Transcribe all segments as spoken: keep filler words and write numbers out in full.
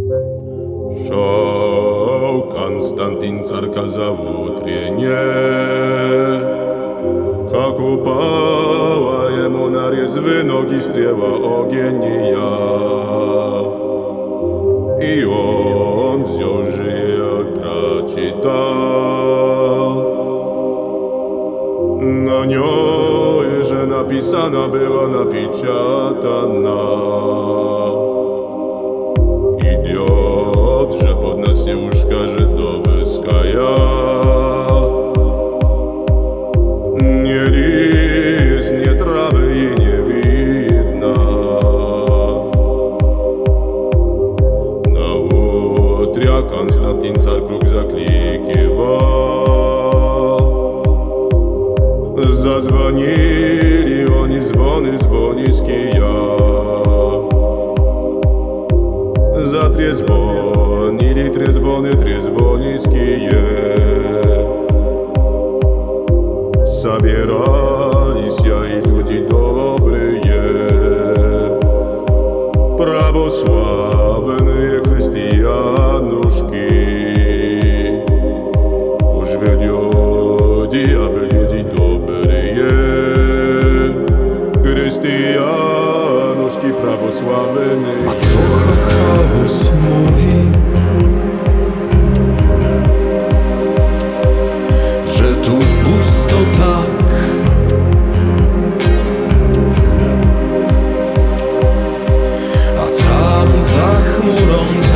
Шел Константин царь казав утренне, как упала ему на резвые ноги стрела огня. И он все же прочитал, на ней же написано было, напечатано: идет же под нас девушка жидовская, ни лист, ни травы и не видно. Наутро Константин царь круг закликивал, зазвонили они звоны звониские, затрезвонили трезвоны трезвониские. Собирались и люди добрые, православные христианушки. Уж вы люди, а вы люди добрые, христианушki prawosławne. Macocha chaos mówi, że tu pusto tak, a tam za chmurą tak.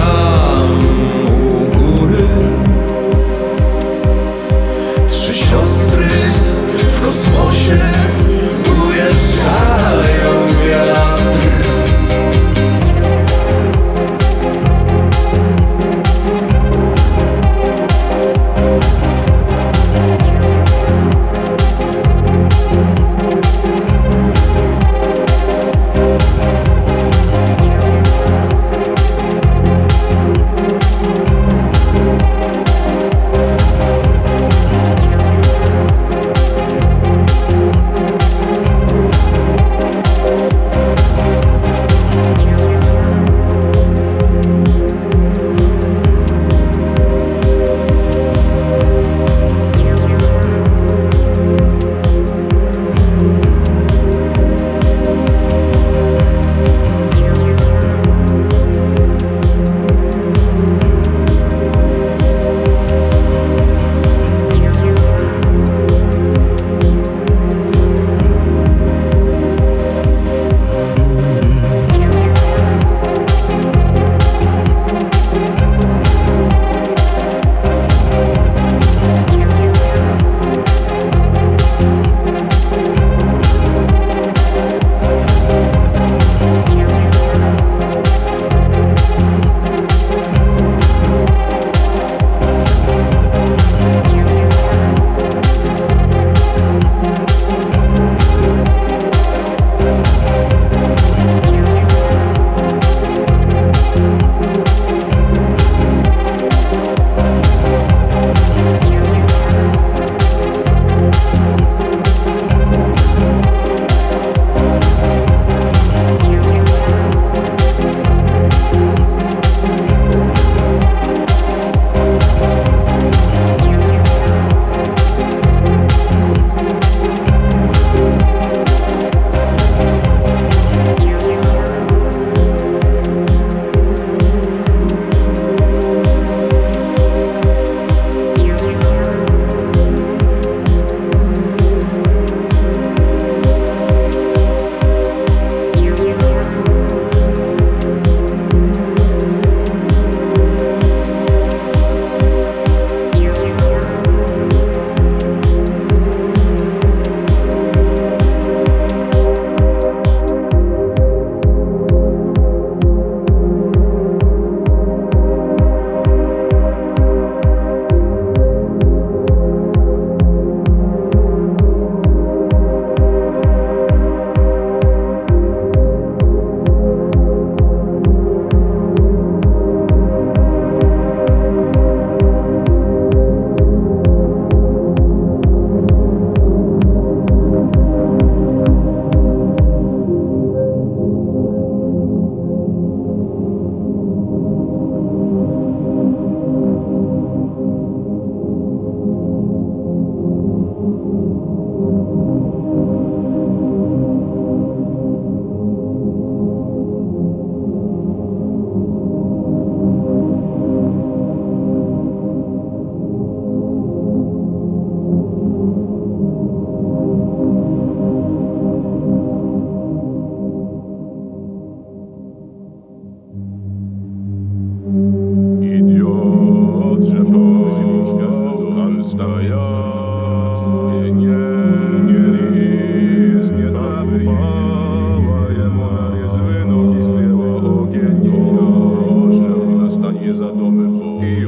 Ostaje nie, nie list, nie trawy, chwała jemu na jest wynogi stryła ogień, że nastanie za domy Boże.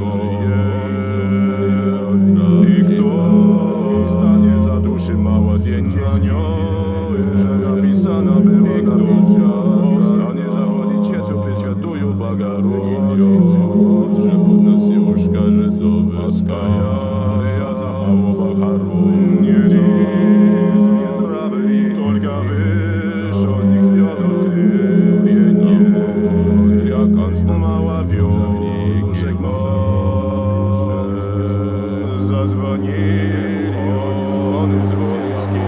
I kto stanie za duszy mała dzień że napisana była na kto stanie za wodiciecu Prесвятую Богородицу, że od nas już każe do wyskania. Ja za mało bacharów nie list, nie trawy i tylko wyszło z nich Fiodor Tyrienie. Jak Konsta mała wioszek może zadzwonili oni dzwoniski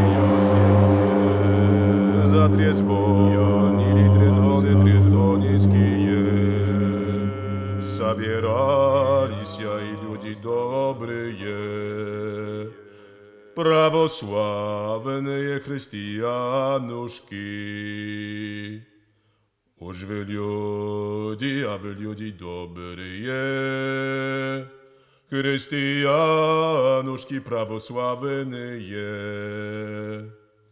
zatrezwonili trezwony trezwonickie. Собирались и люди добрые, православные христианушки. Уж вы люди, а вы люди добрые, христианушки православные.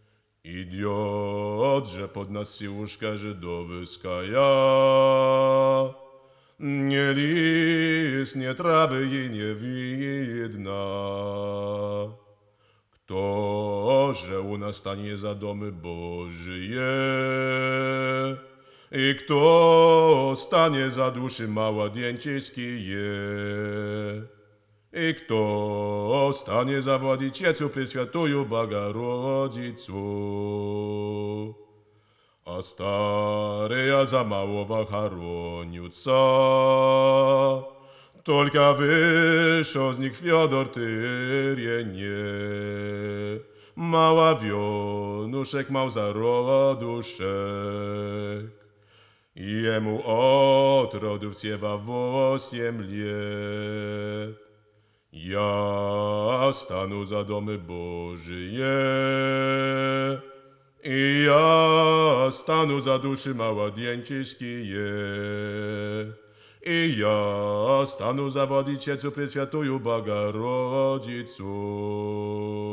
Идет же под нас силушка жидовская, не лист, не травы ей не видно. Кто же у нас станет за доmy Божие? I kto stanie za duszy małodieńczyńskie? I kto stanie za władiciecu Prесвятую Bogorодицу? A старые за малого хоронятся, только вышел з них Федор Tyrienie. Maławionуszek mał zaroduszek, jemu od rodów siewa osiem liet. Ja stanu za domy Bożyje i ja stanu za duszy małodieńczyńskie. I ja stanu za władiciecu Prесвятую Bogorодицу.